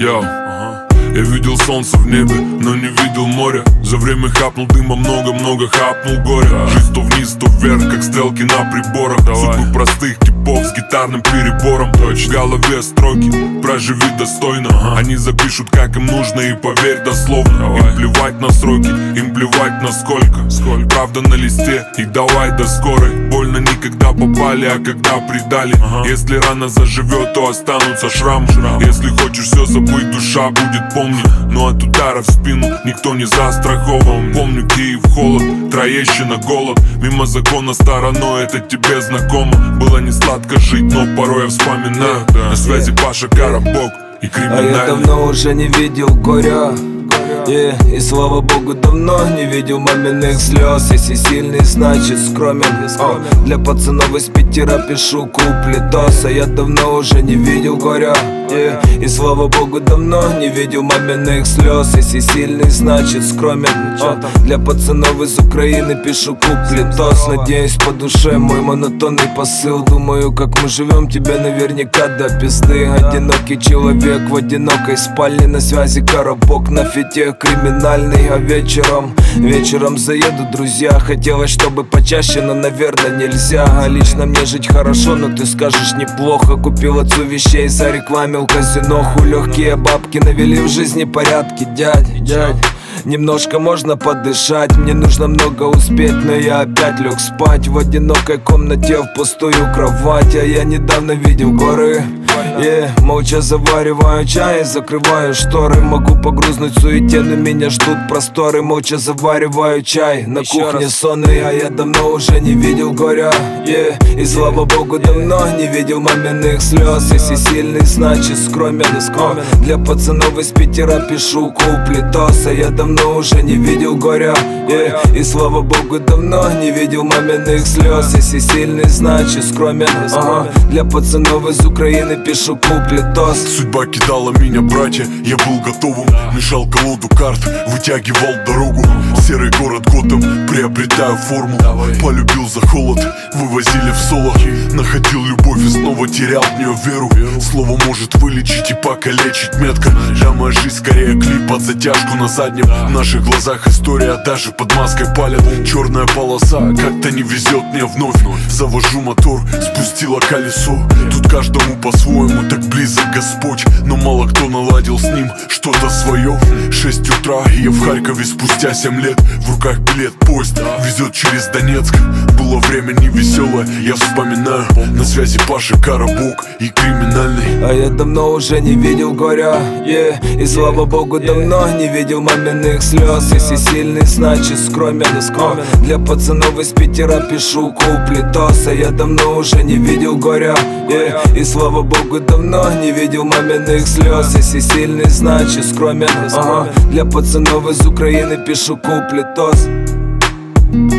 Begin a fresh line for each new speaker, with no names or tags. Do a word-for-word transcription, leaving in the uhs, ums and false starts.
Йоу, ага. Я видел солнце в небе, но не видел моря. За время хапнул дыма много-много, хапнул горя. Жизнь то вниз, то вверх, как стрелки на приборах. Давай. Судьбы простых типов с гитарным перебором. Точно. В голове строки, проживи достойно. Ага. Они запишут, как им нужно, и поверь дословно. Давай. Им плевать на сроки, им плевать на сколько. Сколько? Правда на листе, и давай до скорой. Больно никогда попали, а когда предали. Ага. Если рана заживет, то останутся шрамы. Шрам. Если хочешь все забыть, душа будет помнить. Но от удара в спину никто не застрахован. Помню Киев, холод, Троещина, голод. Мимо закона стороной, это тебе знакомо. Было не сладко жить, но порой я вспоминаю. На связи Паша Коробок и криминальный.
А я давно уже не видел горя. Yeah. И слава богу, давно не видел маминых слез. Если сильный, значит скромен. О, для пацанов из Питера пишу куплетос. А я давно уже не видел горя. Yeah. И слава богу, давно не видел маминых слез. Если сильный, значит скромен. О, для пацанов из Украины пишу куплетос. Надеюсь, по душе мой монотонный посыл. Думаю, как мы живем, тебе наверняка до пизды. Одинокий человек в одинокой спальне. На связи Коробок, на фите криминальный. А вечером, вечером заедут друзья. Хотелось, чтобы почаще, но, наверное, нельзя. А лично мне жить хорошо, но ты скажешь неплохо. Купил отцу вещей, зарекламил казиноху. Легкие бабки навели в жизни порядки, дядь, дядь. Немножко можно подышать, мне нужно много успеть, но я опять лег спать в одинокой комнате, в пустую кровать. А я недавно видел горы, yeah. Молча завариваю чай, закрываю шторы. Могу погрузнуть в суете, но меня ждут просторы. Молча завариваю чай, на Еще кухне раз. Сонный. А я давно уже не видел горя, yeah. И слава богу, давно не видел маминых слез. Если сильный, значит скромен. скромен. Для пацанов из Питера пишу куплетос. А я давно уже не видел горя, yeah. И слава богу, давно не видел маминых слез. Если сильный, значит скромен. ага. Для пацанов из Украины пишу куплетос.
Судьба кидала меня, братья, я был готовым. Мешал колоду карт, вытягивал дорогу. Серый город Готэм, приобретаю форму. Полюбил за холод, вывозили в соло. Находил любовь и снова терял в нее веру. Слово может вылечить и покалечить метко. Да, моя жизнь скорее клип под затяжку на заднем. В наших глазах история даже под маской палят. Черная полоса, как-то не везет мне вновь. Завожу мотор, спустила колесо. Тут каждому по-своему, так близок Господь. Но мало кто наладил с ним что-то свое. Шесть утра, и я в Харькове спустя семь лет. В руках билет, поезд везет через Донецк. Было время невеселое, я вспоминаю. На связи Паша Коробок и криминальный.
А я давно уже не видел горя, yeah. И слава богу, давно не видел маминых слез. Если сильный, значит скромен. скромен. Для пацанов из Питера пишу куплетос. А я давно уже не видел горя, yeah. И слава богу, давно не видел маминых слез. Если сильный, значит скромен. ага. Для пацанов из Украины пишу куплетос.